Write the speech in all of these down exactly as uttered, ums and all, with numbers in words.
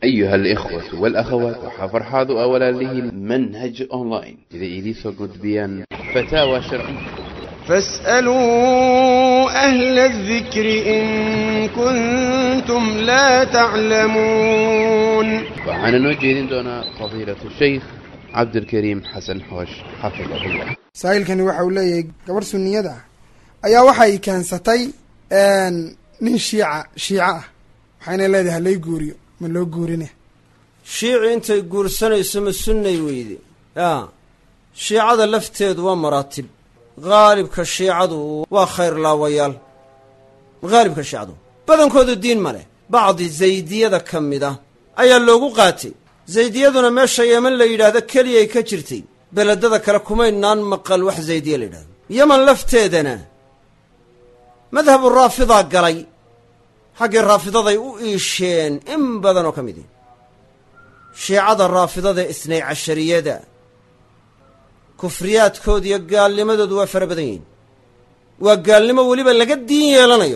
أيها الإخوة والأخوات وحفرحاض أولا له المنهج أونلاين إذا إليسو قد بيان فتاوى شرعية فاسألوا أهل الذكر إن كنتم لا تعلمون. وعن نوجه دون فضيلة الشيخ عبد الكريم حسن حوش حفظه الله. سائل كان waxa uu leeyahay gabar sunniyada ayaa waxay kaansatay een nin shiica shiica ah waxayna leedahay lay guuriyo ma loo guurine shiici intay guursanayso ma sunnay weydi yaa shiicada lafteedu waa maraatib gaalibka shiicadu waa khayr laawayaal gaalibka shiicadu badankoodu diin ma leh bacdi zaydiyada ka mid ah ayaa loogu qaatay zaydiyaduna meesha yeman la yidhaahdo keliyay ka jirtay beledada kale kumaynaan maqal wax zaydiya la yidhahdo yeman lafteedana madhabu raafidaa galay xaggii raafidaday u iisheen in badan oo ka mid ihi shiicada raafidada isnay cashariyada kufriyaadkooda iyo gaalnimadoodu waa fara badan yihiin waa gaalnimo weliba laga diin yeelanayo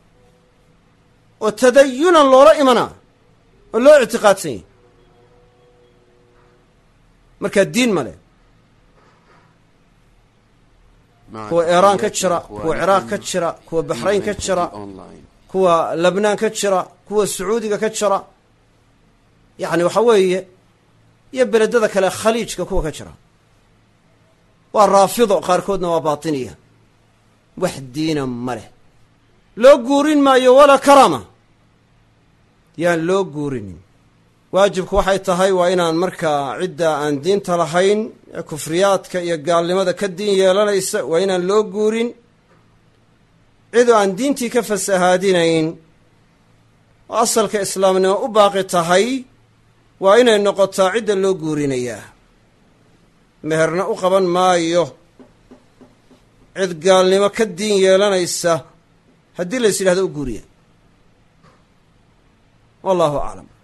oo tadayunan loola imanaa oo loo ictiqaadsan yahi markaa diin ma leh kuwa iiraan ka jira kuwa ciraaq ka jira kuwa baxrayn ka jira kuwa labnaan ka jira kuwa sacuudiga ka jira yacni waxa weeye iyo beledada kale khaliijka kuwa ka jira waa raafido qaarkoodna waa baatiniya wax diina ma leh loo guurin maayo walaa karaama yaan loo guurinin waajibku waxay tahay waa inaan markaa cidda aan diinta lahayn ee kufriyaadka iyo gaalnimada ka diin yeelanaysa waa inaan loo guurin cidoo aan diintii ka fasahaadinayn oo asalka islaamnimo u baaqi tahay waa inay noqotaa cidda loo guurinayaa meherna u qaban maayo cid gaalnimo ka diin yeelanaysa haddii lays yidhahdo u guuriya wallahu aclam.